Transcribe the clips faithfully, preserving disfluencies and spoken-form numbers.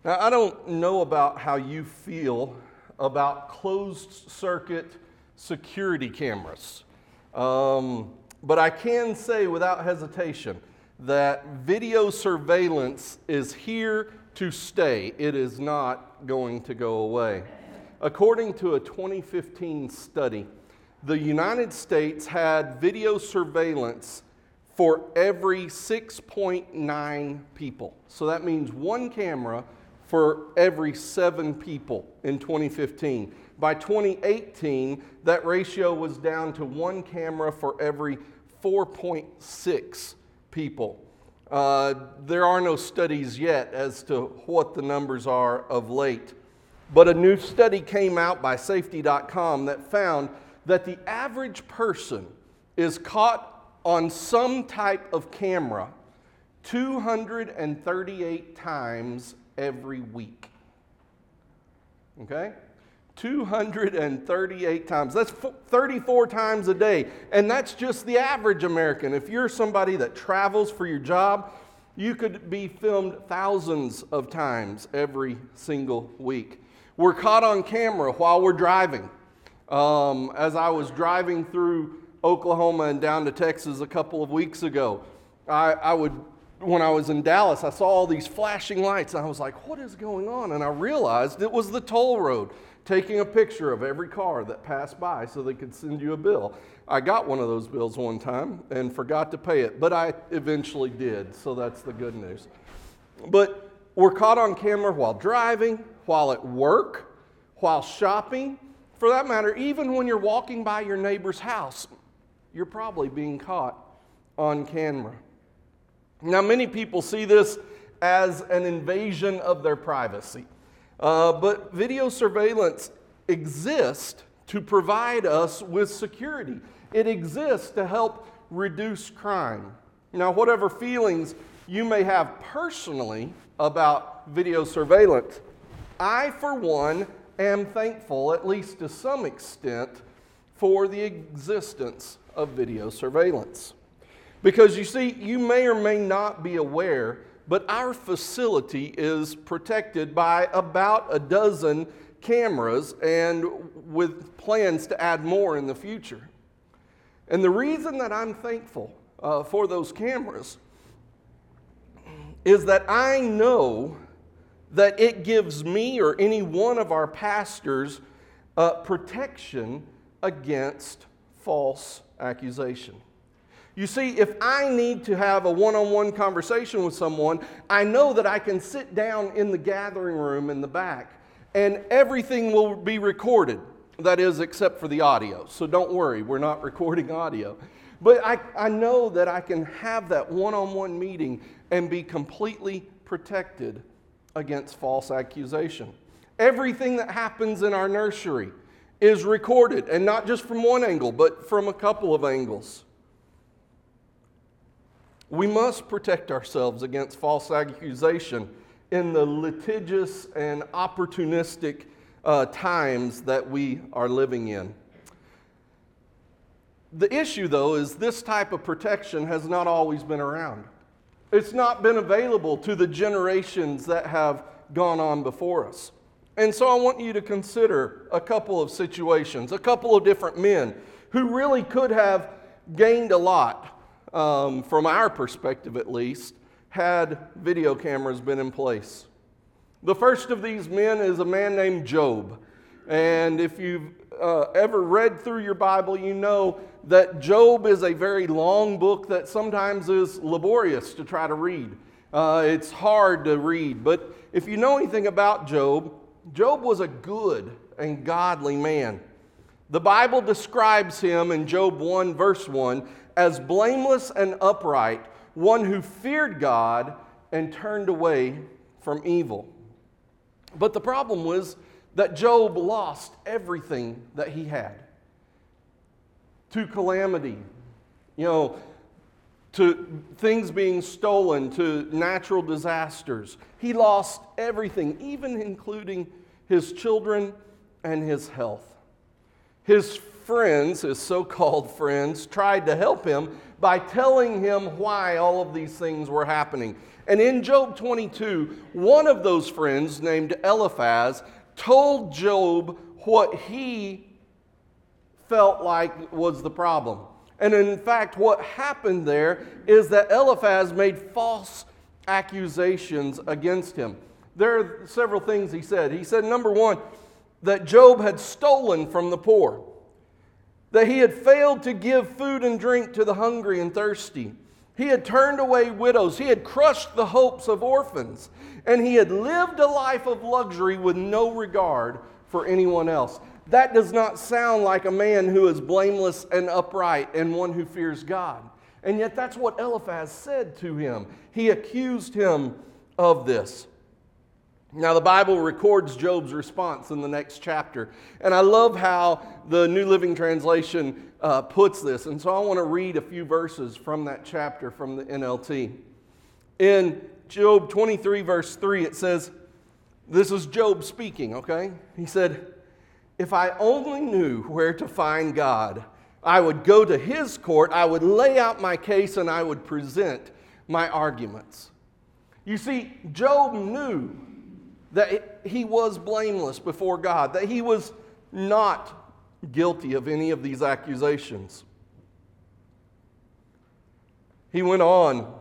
Now, I don't know about how you feel about closed circuit security cameras, um, but I can say without hesitation that video surveillance is here to stay. It is not going to go away. According to a twenty fifteen study, the United States had video surveillance for every six point nine people. So that means one camera for every seven people in twenty fifteen. By twenty eighteen, that ratio was down to one camera for every four point six people. Uh, there are no studies yet as to what the numbers are of late. But a new study came out by safety dot com that found that the average person is caught on some type of camera two hundred thirty-eight times every week. Okay? two hundred thirty-eight times. That's thirty-four times a day. And that's just the average American. If you're somebody that travels for your job, you could be filmed thousands of times every single week. We're caught on camera while we're driving. Um, as I was driving through Oklahoma and down to Texas a couple of weeks ago, I, I would, when I was in Dallas, I saw all these flashing lights, and I was like, what is going on? And I realized it was the toll road taking a picture of every car that passed by so they could send you a bill. I got one of those bills one time and forgot to pay it, but I eventually did, so that's the good news. But we're caught on camera while driving, while at work, while shopping. For that matter, even when you're walking by your neighbor's house, you're probably being caught on camera. Now, many people see this as an invasion of their privacy. Uh, but video surveillance exists to provide us with security. It exists to help reduce crime. Now, whatever feelings you may have personally about video surveillance, I, for one, am thankful, at least to some extent, for the existence of video surveillance. Because you see, you may or may not be aware, but our facility is protected by about a dozen cameras and with plans to add more in the future. And the reason that I'm thankful uh, for those cameras is that I know that it gives me or any one of our pastors uh, protection against false accusation. You see, if I need to have a one-on-one conversation with someone, I know that I can sit down in the gathering room in the back and everything will be recorded. That is, except for the audio. So don't worry, we're not recording audio. But I, I know that I can have that one-on-one meeting and be completely protected against false accusation. Everything that happens in our nursery is recorded, and not just from one angle, but from a couple of angles. We must protect ourselves against false accusation in the litigious and opportunistic uh, times that we are living in. The issue, though, is this type of protection has not always been around. It's not been available to the generations that have gone on before us. And so I want you to consider a couple of situations, a couple of different men who really could have gained a lot, um, from our perspective at least, had video cameras been in place. The first of these men is a man named Job. And if you've uh, ever read through your Bible, you know that Job is a very long book that sometimes is laborious to try to read. Uh, it's hard to read. But if you know anything about Job, Job was a good and godly man. The Bible describes him in Job one, verse one, as blameless and upright, one who feared God and turned away from evil. But the problem was that Job lost everything that he had to calamity, you know, to things being stolen, to natural disasters. He lost everything, even including his children and his health. His friends, his so-called friends, tried to help him by telling him why all of these things were happening. And in Job twenty-two, one of those friends named Eliphaz told Job what he felt like was the problem. And in fact, what happened there is that Eliphaz made false accusations against him. There are several things he said. He said, number one, that Job had stolen from the poor, that he had failed to give food and drink to the hungry and thirsty. He had turned away widows. He had crushed the hopes of orphans. And he had lived a life of luxury with no regard for anyone else. That does not sound like a man who is blameless and upright and one who fears God. And yet that's what Eliphaz said to him. He accused him of this. Now the Bible records Job's response in the next chapter. And I love how the New Living Translation uh, puts this. And so I want to read a few verses from that chapter from the N L T. In Job twenty-three verse three it says, this is Job speaking, okay? He said, if I only knew where to find God, I would go to his court, I would lay out my case, and I would present my arguments. You see, Job knew that he was blameless before God, that he was not guilty of any of these accusations. He went on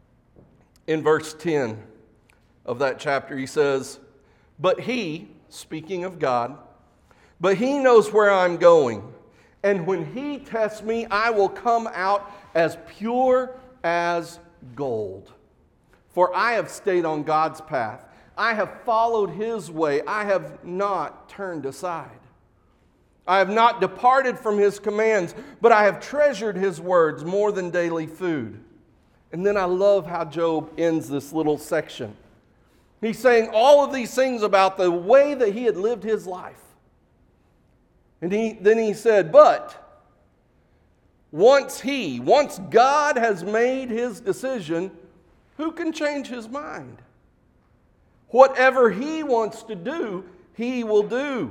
in verse ten of that chapter. He says, but he, speaking of God, but he knows where I'm going. And when he tests me, I will come out as pure as gold. For I have stayed on God's path. I have followed his way. I have not turned aside. I have not departed from his commands, but I have treasured his words more than daily food. And then I love how Job ends this little section. He's saying all of these things about the way that he had lived his life. And he, then he said, but once he, once God has made his decision, who can change his mind? Whatever he wants to do, he will do.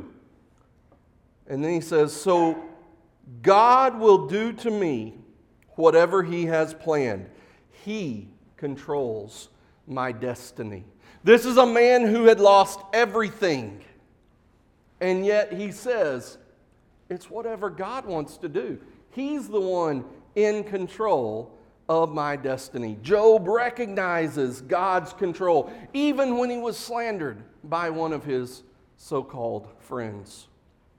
And then he says, so God will do to me whatever he has planned. He controls my destiny. This is a man who had lost everything. And yet he says, it's whatever God wants to do. He's the one in control of my destiny. Job recognizes God's control, even when he was slandered by one of his so-called friends.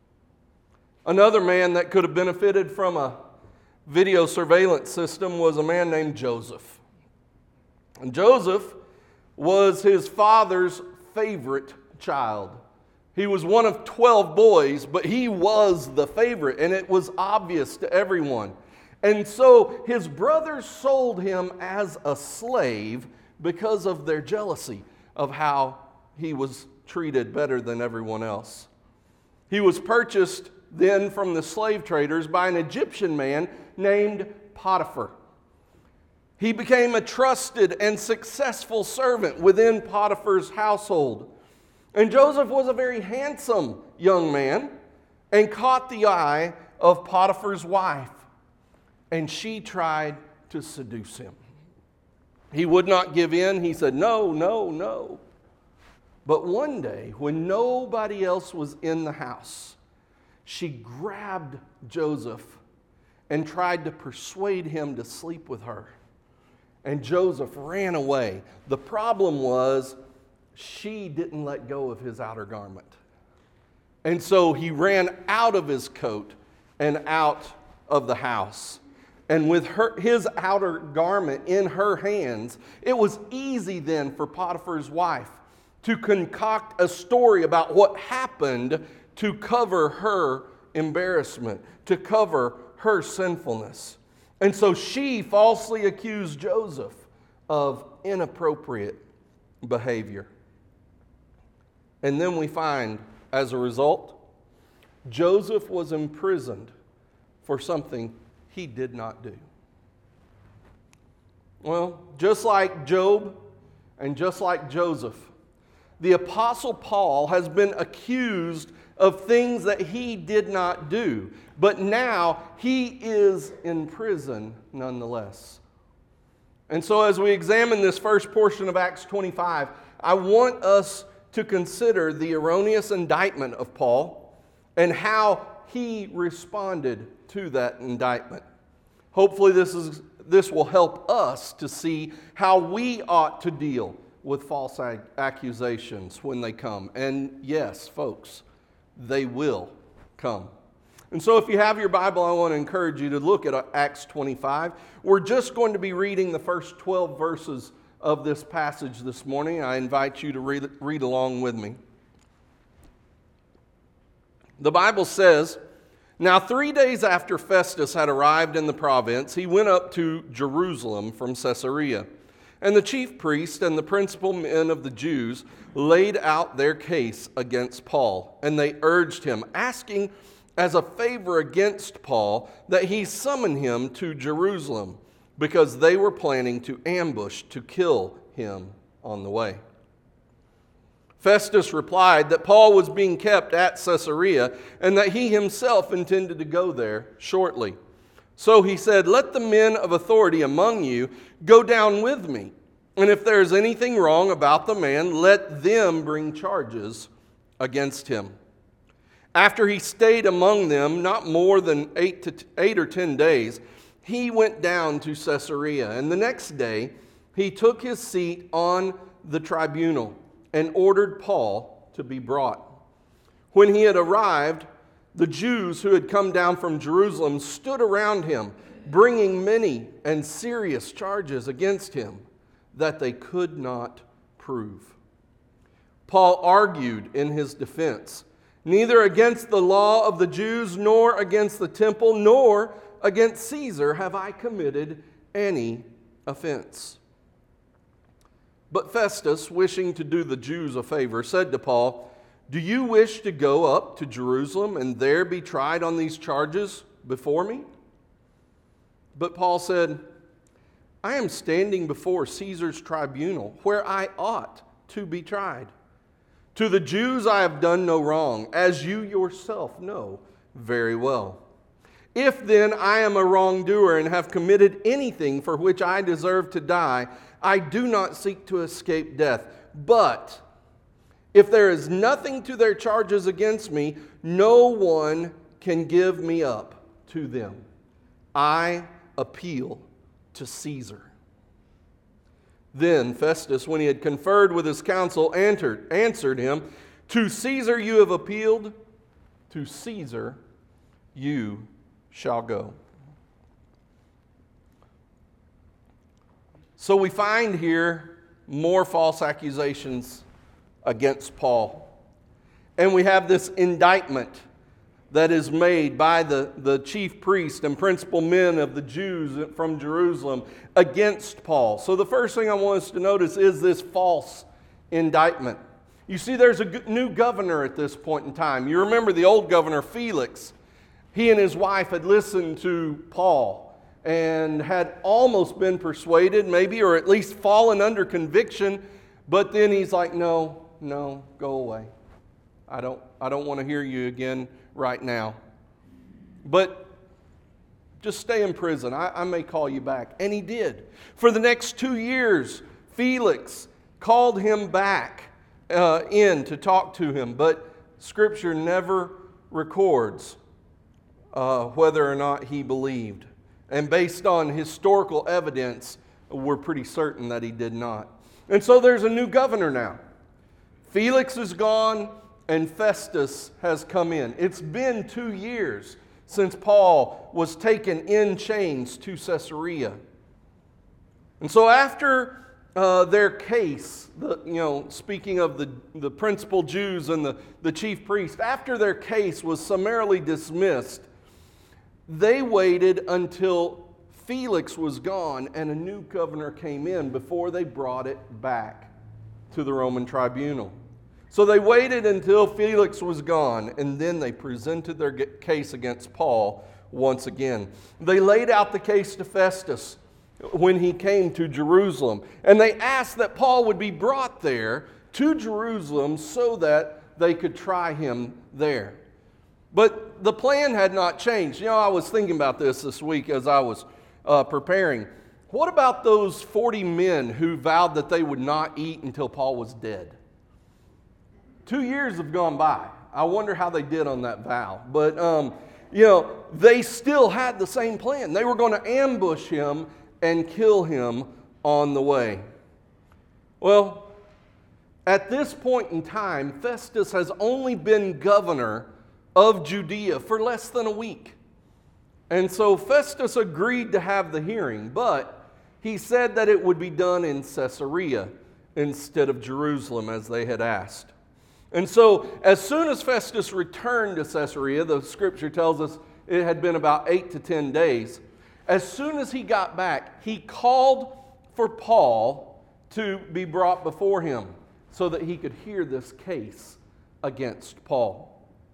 Another man that could have benefited from a video surveillance system was a man named Joseph. And Joseph was his father's favorite child. He was one of twelve boys, but he was the favorite, and it was obvious to everyone. And so his brothers sold him as a slave because of their jealousy of how he was treated better than everyone else. He was purchased then from the slave traders by an Egyptian man named Potiphar. He became a trusted and successful servant within Potiphar's household. And Joseph was a very handsome young man and caught the eye of Potiphar's wife. And she tried to seduce him. He would not give in. He said, no, no, no. But one day, when nobody else was in the house, she grabbed Joseph and tried to persuade him to sleep with her. And Joseph ran away. The problem was, she didn't let go of his outer garment. And so he ran out of his coat and out of the house. And with her, his outer garment in her hands, it was easy then for Potiphar's wife to concoct a story about what happened to cover her embarrassment, to cover her sinfulness. And so she falsely accused Joseph of inappropriate behavior. And then we find, as a result, Joseph was imprisoned for something he did not do. Well, just like Job and just like Joseph, The Apostle Paul has been accused of things that he did not do, but now he is in prison nonetheless. And so as we examine this first portion of Acts twenty-five, I want us to consider the erroneous indictment of Paul and how he responded to that indictment. Hopefully this is this will help us to see how we ought to deal with false accusations when they come. And yes, folks, they will come. And so if you have your Bible, I want to encourage you to look at Acts twenty-five. We're just going to be reading the first twelve verses of this passage this morning. I invite you to read, read along with me. The Bible says, "Now three days after Festus had arrived in the province, he went up to Jerusalem from Caesarea. And the chief priest and the principal men of the Jews laid out their case against Paul, and they urged him, asking as a favor against Paul that he summon him to Jerusalem, because they were planning to ambush to kill him on the way. Festus replied that Paul was being kept at Caesarea and that he himself intended to go there shortly. So he said, 'Let the men of authority among you go down with me, and if there is anything wrong about the man, let them bring charges against him.' After he stayed among them not more than eight to t- eight or ten days, he went down to Caesarea, and the next day he took his seat on the tribunal and ordered Paul to be brought. When he had arrived, the Jews who had come down from Jerusalem stood around him, bringing many and serious charges against him that they could not prove. Paul argued in his defense, 'Neither against the law of the Jews, nor against the temple, nor against Caesar have I committed any offense.' But Festus, wishing to do the Jews a favor, said to Paul, 'Do you wish to go up to Jerusalem and there be tried on these charges before me?' But Paul said, 'I am standing before Caesar's tribunal, where I ought to be tried. To the Jews I have done no wrong, as you yourself know very well. If then I am a wrongdoer and have committed anything for which I deserve to die, I do not seek to escape death. But if there is nothing to their charges against me, no one can give me up to them. I appeal to Caesar.' Then Festus, when he had conferred with his council, answered, answered him, 'To Caesar you have appealed, to Caesar you shall go.'" So we find here more false accusations against Paul. And we have this indictment that is made by the, the chief priest and principal men of the Jews from Jerusalem against Paul. So the first thing I want us to notice is this false indictment. You see, there's a new governor at this point in time. You remember the old governor, Felix. He and his wife had listened to Paul and had almost been persuaded, maybe, or at least fallen under conviction. But then he's like, no, no, go away. I don't, I don't want to hear you again right now. But just stay in prison. I, I may call you back. And he did. For the next two years, Felix called him back uh, in to talk to him. But Scripture never records uh, whether or not he believed. And based on historical evidence, we're pretty certain that he did not. And so there's a new governor now. Felix is gone and Festus has come in. It's been two years since Paul was taken in chains to Caesarea. And so after uh, their case, the, you know, speaking of the, the principal Jews and the, the chief priest, after their case was summarily dismissed, they waited until Felix was gone and a new governor came in before they brought it back to the Roman tribunal. So they waited until Felix was gone, and then they presented their case against Paul once again. They laid out the case to Festus when he came to Jerusalem, and they asked that Paul would be brought there to Jerusalem so that they could try him there. But the plan had not changed. You know, I was thinking about this this week as I was uh, preparing. What about those forty men who vowed that they would not eat until Paul was dead? Two years have gone by. I wonder how they did on that vow. But, um, you know, they still had the same plan. They were going to ambush him and kill him on the way. Well, at this point in time, Festus has only been governor of Judea for less than a week. And so Festus agreed to have the hearing, but he said that it would be done in Caesarea instead of Jerusalem as they had asked. And so as soon as Festus returned to Caesarea, the scripture tells us it had been about eight to ten days. As soon as he got back, he called for Paul to be brought before him so that he could hear this case against Paul.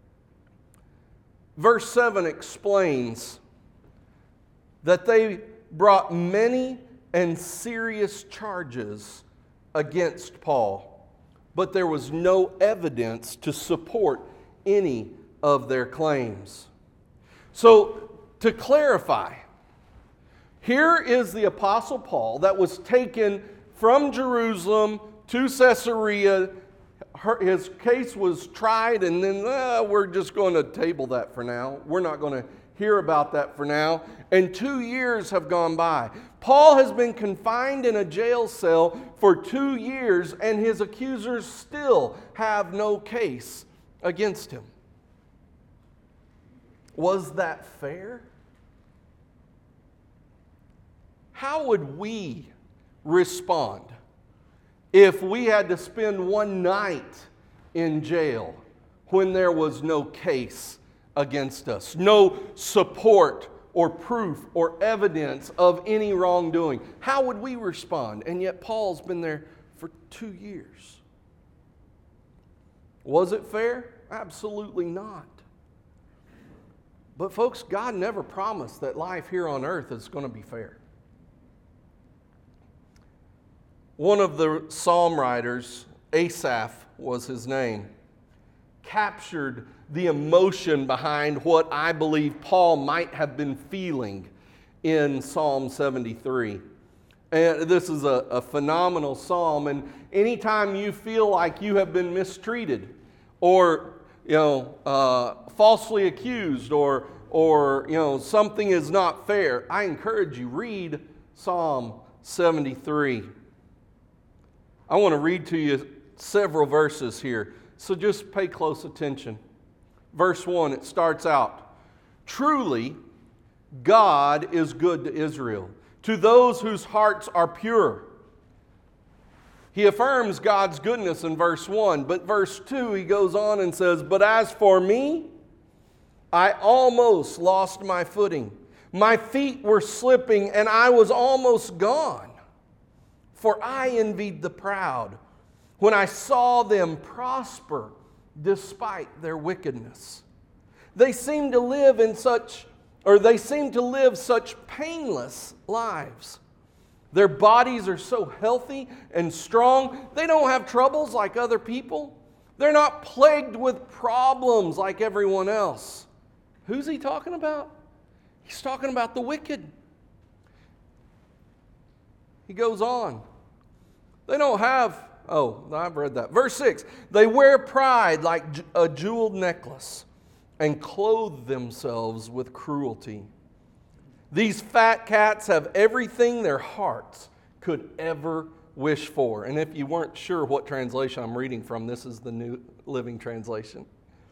Verse seven explains that they brought many and serious charges against Paul, but there was no evidence to support any of their claims. So, to clarify, here is the Apostle Paul that was taken from Jerusalem to Caesarea. His case was tried, and then uh, we're just going to table that for now. We're not going to hear about that for now. And two years have gone by. Paul has been confined in a jail cell for two years, and his accusers still have no case against him. Was that fair? How would we respond if we had to spend one night in jail when there was no case against us, no support or proof or evidence of any wrongdoing? How would we respond? And yet Paul's been there for two years. Was it fair? Absolutely not. But folks, God never promised that life here on earth is going to be fair. One of the psalm writers, Asaph was his name, captured the emotion behind what I believe Paul might have been feeling in Psalm seventy-three. And this is a, a phenomenal psalm, and anytime you feel like you have been mistreated or you know, uh, falsely accused, or or you know something is not fair, I encourage you, read Psalm seventy-three. I want to read to you several verses here, so just pay close attention. Verse one, it starts out, "Truly, God is good to Israel, to those whose hearts are pure." He affirms God's goodness in verse one, but verse two he goes on and says, "But as for me, I almost lost my footing. My feet were slipping and I was almost gone. For I envied the proud when I saw them prosper despite their wickedness. They seem to live in such, or they seem to live such painless lives. Their bodies are so healthy and strong. They don't have troubles like other people. They're not plagued with problems like everyone else." Who's he talking about? He's talking about the wicked. He goes on. They don't have, oh, I've read that. Verse six, "They wear pride like a jeweled necklace and clothe themselves with cruelty. These fat cats have everything their hearts could ever wish for." And if you weren't sure what translation I'm reading from, this is the New Living Translation.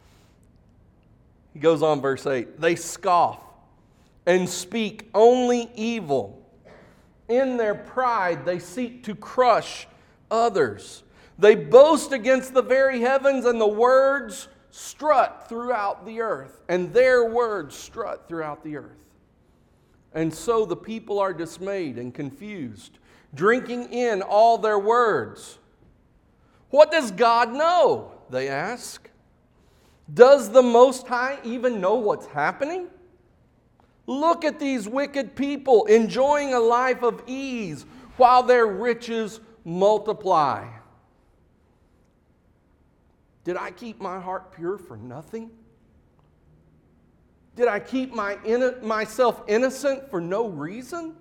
He goes on, verse eight, "They scoff and speak only evil. In their pride, they seek to crush others. They boast against the very heavens, and the words strut throughout the earth." And their words strut throughout the earth. "And so the people are dismayed and confused, drinking in all their words. What does God know?" they ask. "Does the Most High even know what's happening? Look at these wicked people enjoying a life of ease while their riches multiply. Did I keep my heart pure for nothing? Did I keep my in- myself innocent for no reason?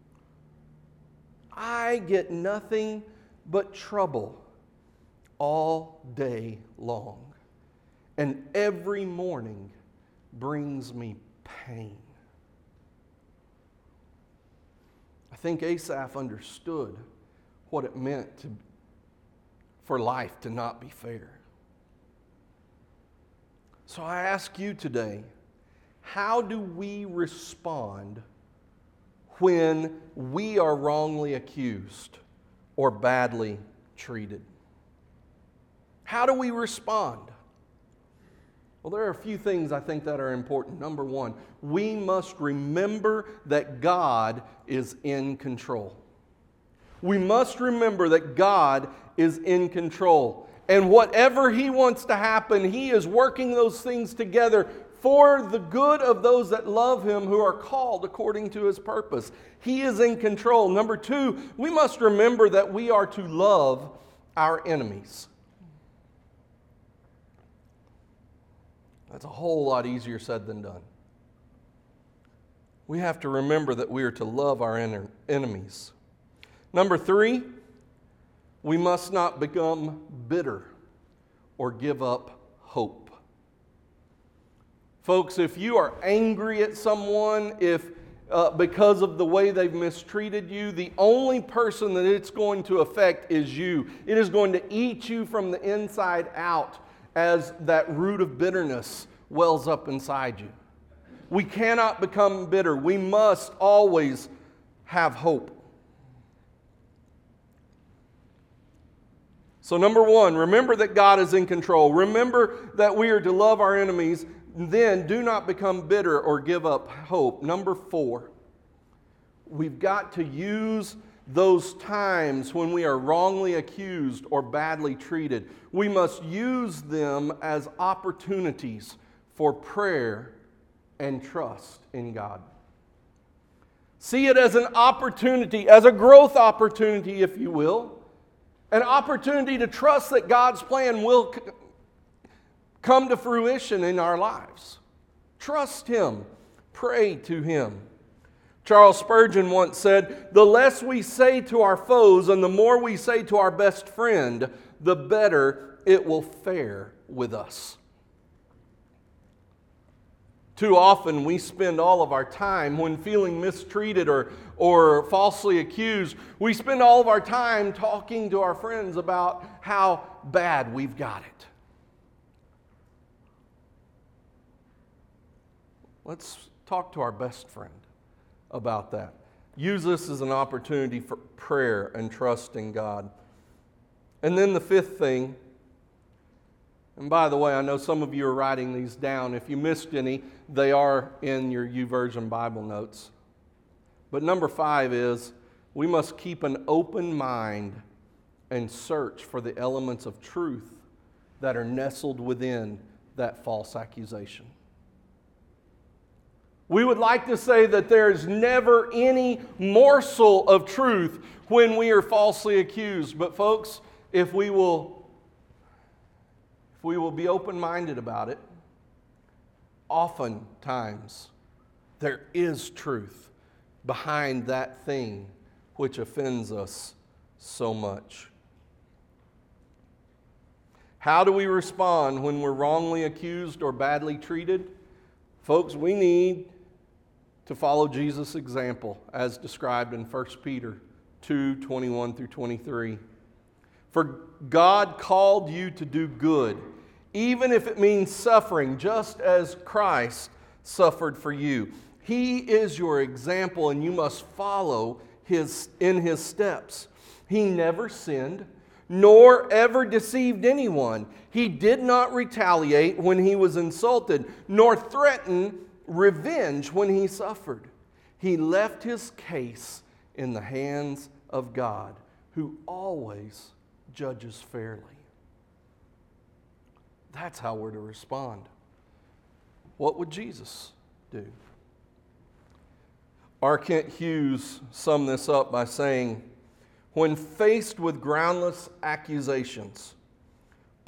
I get nothing but trouble all day long, and every morning brings me pain. I think Asaph understood what it meant to, for life to not be fair. So I ask you today, how do we respond when we are wrongly accused or badly treated? How do we respond? Well, there are a few things I think that are important. Number one, we must remember that God is in control. We must remember that God is in control. And whatever He wants to happen, He is working those things together for the good of those that love Him, who are called according to His purpose. He is in control. Number two, we must remember that we are to love our enemies. That's a whole lot easier said than done. We have to remember that we are to love our en- enemies. Number three, we must not become bitter or give up hope. Folks, if you are angry at someone, if uh, because of the way they've mistreated you, the only person that it's going to affect is you. It is going to eat you from the inside out as that root of bitterness wells up inside you. We cannot become bitter. We must always have hope. So number one, remember that God is in control. Remember that we are to love our enemies. Then do not become bitter or give up hope. Number four, we've got to use those times when we are wrongly accused or badly treated. We must use them as opportunities for prayer and trust in God. See it as an opportunity, as a growth opportunity, if you will. An opportunity to trust that God's plan will c- come to fruition in our lives. Trust Him. Pray to Him. Charles Spurgeon once said, "The less we say to our foes and the more we say to our best friend, the better it will fare with us." Too often we spend all of our time when feeling mistreated or, or falsely accused, we spend all of our time talking to our friends about how bad we've got it. Let's talk to our best friend about that. Use this as an opportunity for prayer and trust in God. And then the fifth thing, and by the way, I know some of you are writing these down. If you missed any, they are in your YouVersion Bible notes. But number five is, we must keep an open mind and search for the elements of truth that are nestled within that false accusation. We would like to say that there is never any morsel of truth when we are falsely accused. But folks, if we will, if we will be open-minded about it, oftentimes there is truth behind that thing which offends us so much. How do we respond when we're wrongly accused or badly treated? Folks, we need to follow Jesus' example as described in First Peter two, twenty-one through twenty-three. For God called you to do good, even if it means suffering, just as Christ suffered for you. He is your example, and you must follow his, in His steps. He never sinned, nor ever deceived anyone. He did not retaliate when he was insulted, nor threaten revenge when he suffered. He left his case in the hands of God, who always judges fairly. That's how we're to respond. What would Jesus do? R. Kent Hughes summed this up by saying, when faced with groundless accusations,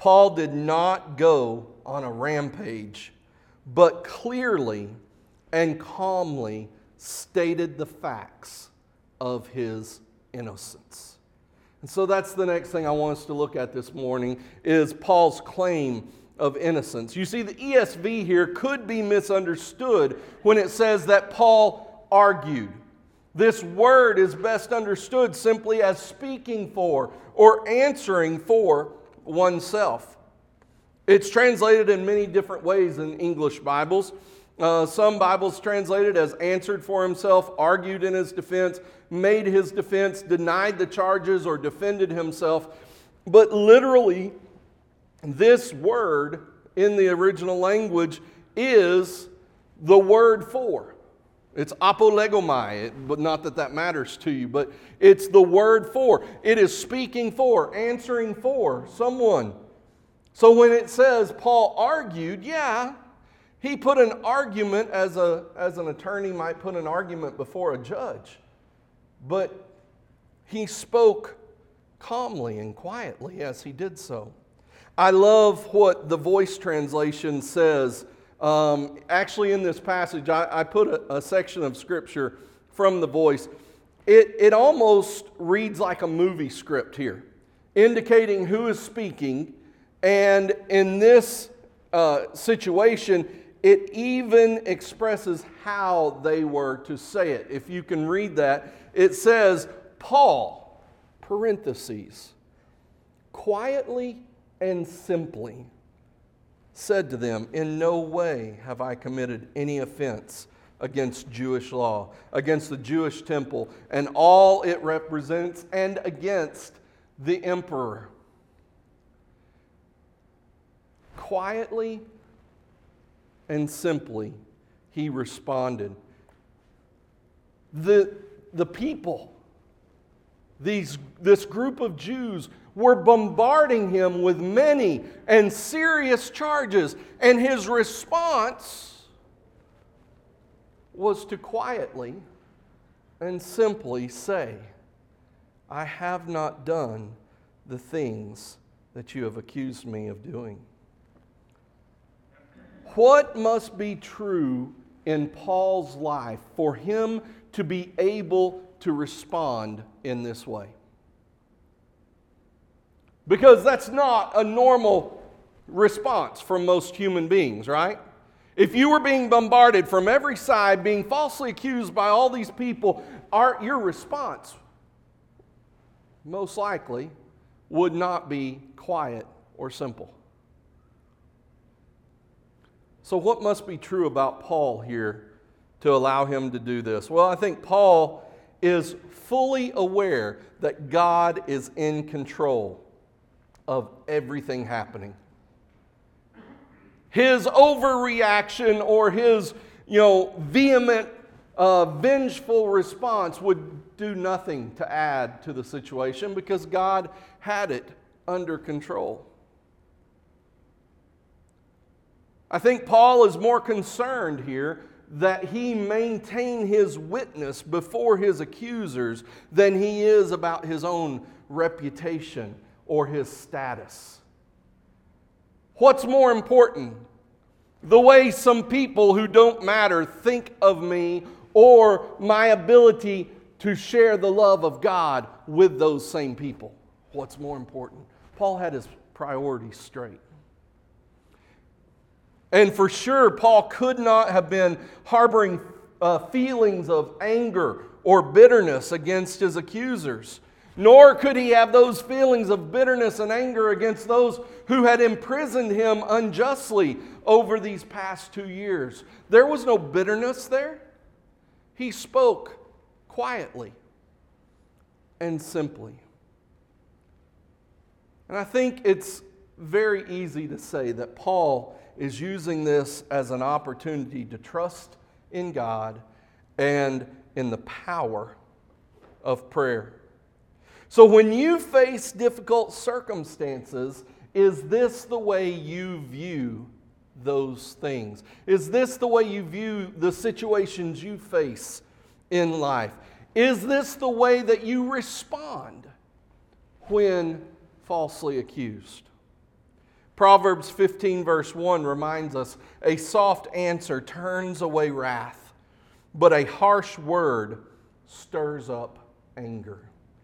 Paul did not go on a rampage, but clearly and calmly stated the facts of his innocence. And so that's the next thing I want us to look at this morning, is Paul's claim of innocence. You see, the E S V here could be misunderstood when it says that Paul argued. This word is best understood simply as speaking for or answering for oneself. It's translated in many different ways in English Bibles. Uh, some Bibles translate it as answered for himself, argued in his defense, made his defense, denied the charges, or defended himself. But literally, this word in the original language is the word for. It's apolegomai, but not that that matters to you, but it's the word for. It is speaking for, answering for someone. So when it says Paul argued, yeah, he put an argument, as a as an attorney might put an argument before a judge. But he spoke calmly and quietly as he did so. I love what the Voice translation says. Um, actually, in this passage, I, I put a, a section of Scripture from the Voice. It, it almost reads like a movie script here, indicating who is speaking. And in this uh, situation, it even expresses how they were to say it. If you can read that, it says, Paul, parentheses, quietly and simply said to them, in no way have I committed any offense against Jewish law, against the Jewish temple, and all it represents, and against the emperor. Quietly and simply, he responded. The, the people, these, this group of Jews, were bombarding him with many and serious charges, and his response was to quietly and simply say, I have not done the things that you have accused me of doing. What must be true in Paul's life for him to be able to respond in this way? Because that's not a normal response from most human beings, right? If you were being bombarded from every side, being falsely accused by all these people, our, your response most likely would not be quiet or simple. So what must be true about Paul here to allow him to do this? Well, I think Paul is fully aware that God is in control of everything happening. His overreaction or his, you know, vehement, uh, vengeful response would do nothing to add to the situation because God had it under control. I think Paul is more concerned here that he maintain his witness before his accusers than he is about his own reputation or his status. What's more important? The way some people who don't matter think of me, or my ability to share the love of God with those same people? What's more important? Paul had his priorities straight. And for sure, Paul could not have been harboring uh, feelings of anger or bitterness against his accusers. Nor could he have those feelings of bitterness and anger against those who had imprisoned him unjustly over these past two years. There was no bitterness there. He spoke quietly and simply. And I think it's very easy to say that Paul is using this as an opportunity to trust in God and in the power of prayer. So when you face difficult circumstances, is this the way you view those things? Is this the way you view the situations you face in life? Is this the way that you respond when falsely accused? Proverbs fifteen verse one reminds us, a soft answer turns away wrath, but a harsh word stirs up anger.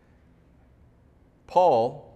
Paul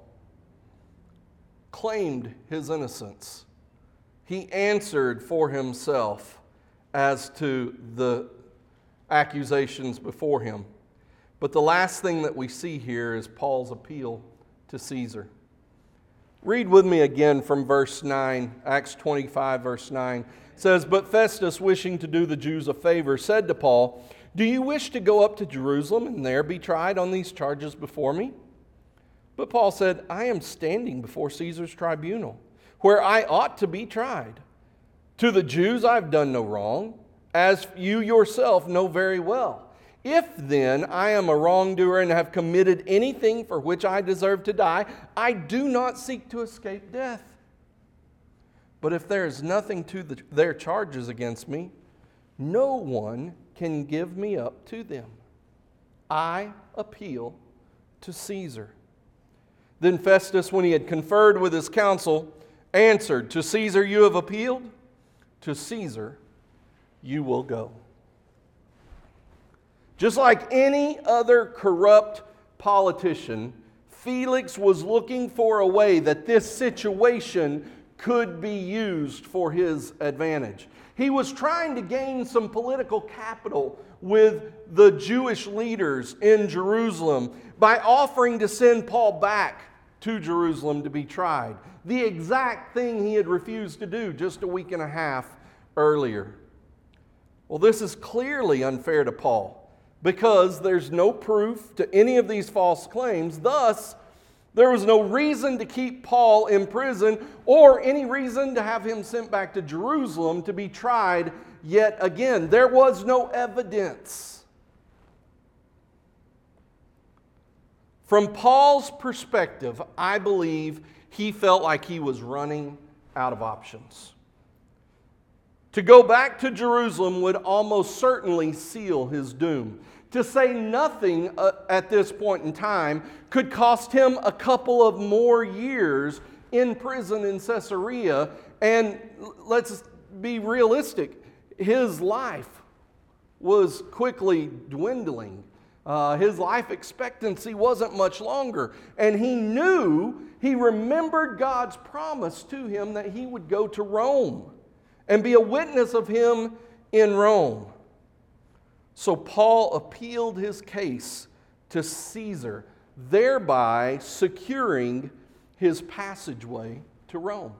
claimed his innocence. He answered for himself as to the accusations before him. But the last thing that we see here is Paul's appeal to Caesar. Read with me again from verse nine, Acts twenty-five, verse nine. It says, "But Festus, wishing to do the Jews a favor, said to Paul, 'Do you wish to go up to Jerusalem and there be tried on these charges before me?' But Paul said, 'I am standing before Caesar's tribunal, where I ought to be tried. To the Jews I have done no wrong, as you yourself know very well. If then I am a wrongdoer and have committed anything for which I deserve to die, I do not seek to escape death. But if there is nothing to the, their charges against me, no one can give me up to them. I appeal to Caesar.' Then Festus, when he had conferred with his council, answered, 'To Caesar you have appealed, to Caesar you will go.'" Just like any other corrupt politician, Felix was looking for a way that this situation could be used for his advantage. He was trying to gain some political capital with the Jewish leaders in Jerusalem by offering to send Paul back to Jerusalem to be tried. The exact thing he had refused to do just a week and a half earlier. Well, this is clearly unfair to Paul, because there's no proof to any of these false claims. Thus, there was no reason to keep Paul in prison or any reason to have him sent back to Jerusalem to be tried yet again. There was no evidence. From Paul's perspective, I believe he felt like he was running out of options. To go back to Jerusalem would almost certainly seal his doom. To say nothing uh, at this point in time could cost him a couple of more years in prison in Caesarea. And let's be realistic, his life was quickly dwindling. Uh, his life expectancy wasn't much longer. And he knew, he remembered God's promise to him that he would go to Rome and be a witness of him in Rome. So Paul appealed his case to Caesar, thereby securing his passageway to Rome.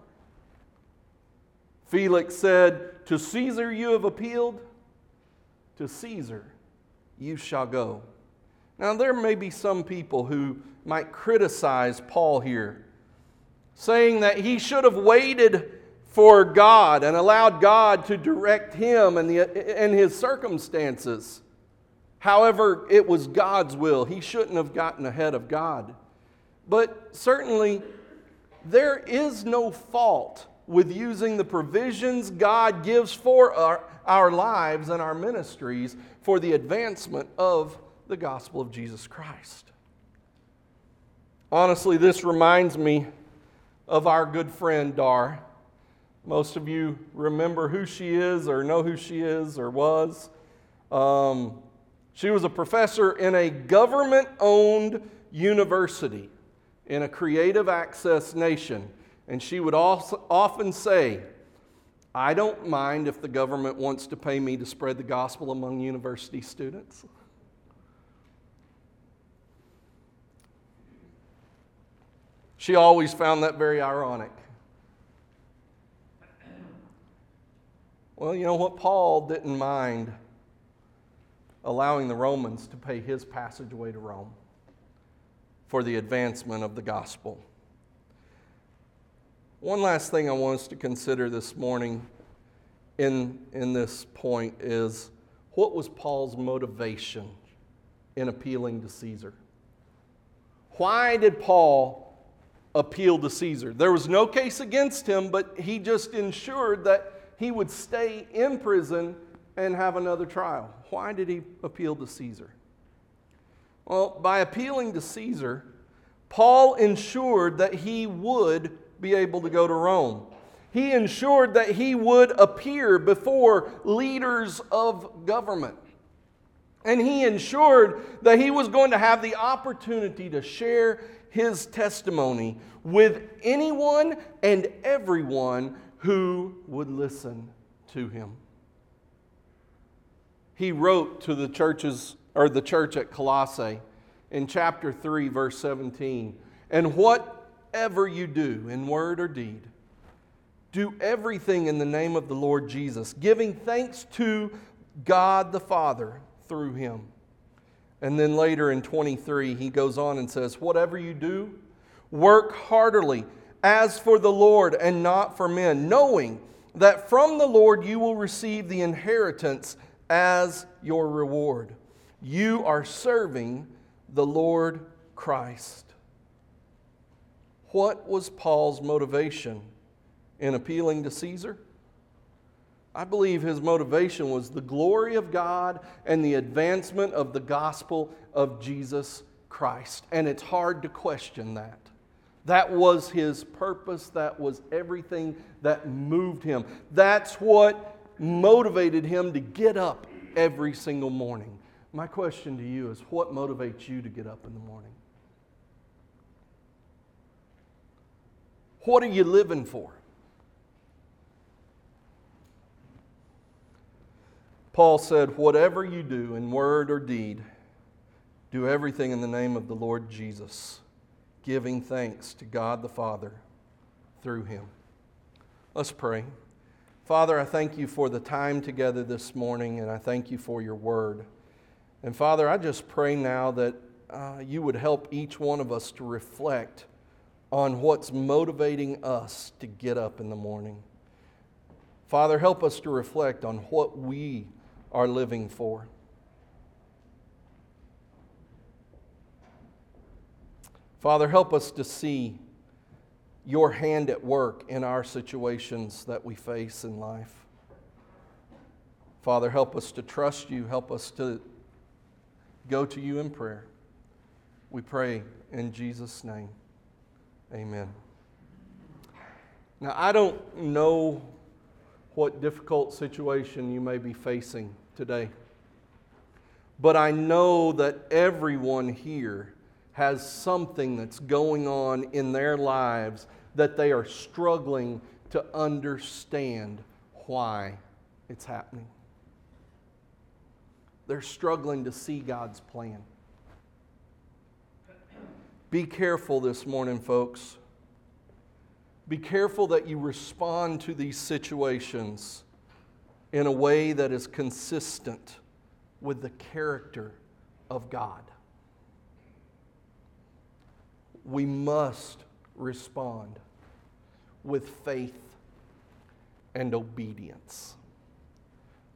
Felix said, "To Caesar you have appealed, to Caesar you shall go." Now there may be some people who might criticize Paul here, saying that he should have waited for God and allowed God to direct him and, the, and his circumstances. However, it was God's will. He shouldn't have gotten ahead of God. But certainly, there is no fault with using the provisions God gives for our, our lives and our ministries for the advancement of the gospel of Jesus Christ. Honestly, this reminds me of our good friend Dar. Most of you remember who she is or know who she is or was. Um, she was a professor in a government-owned university in a creative access nation. And she would also often say, "I don't mind if the government wants to pay me to spread the gospel among university students." She always found that very ironic. Well, you know what? Paul didn't mind allowing the Romans to pay his passageway to Rome for the advancement of the gospel. One last thing I want us to consider this morning in, in this point is, what was Paul's motivation in appealing to Caesar? Why did Paul appeal to Caesar? There was no case against him, but he just ensured that he would stay in prison and have another trial. Why did he appeal to Caesar? Well, by appealing to Caesar, Paul ensured that he would be able to go to Rome. He ensured that he would appear before leaders of government. And he ensured that he was going to have the opportunity to share his testimony with anyone and everyone who would listen to him. He wrote to the churches or the church at Colossae in chapter three, verse seventeen, "And whatever you do in word or deed, do everything in the name of the Lord Jesus, giving thanks to God the Father through him." And then later in twenty-three, he goes on and says, "Whatever you do, work heartily as for the Lord and not for men, knowing that from the Lord you will receive the inheritance as your reward. You are serving the Lord Christ." What was Paul's motivation in appealing to Caesar? I believe his motivation was the glory of God and the advancement of the gospel of Jesus Christ. And it's hard to question that. That was his purpose. That was everything that moved him. That's what motivated him to get up every single morning. My question to you is, what motivates you to get up in the morning? What are you living for? Paul said, "Whatever you do in word or deed, do everything in the name of the Lord Jesus, giving thanks to God the Father through him." Let's pray. Father, I thank you for the time together this morning, and I thank you for your word. And Father, I just pray now that uh, you would help each one of us to reflect on what's motivating us to get up in the morning. Father, help us to reflect on what we are living for. Father, help us to see your hand at work in our situations that we face in life. Father, help us to trust you. Help us to go to you in prayer. We pray in Jesus' name. Amen. Now, I don't know what difficult situation you may be facing today, but I know that everyone here has something that's going on in their lives that they are struggling to understand why it's happening. They're struggling to see God's plan. Be careful this morning, folks. Be careful that you respond to these situations in a way that is consistent with the character of God. We must respond with faith and obedience.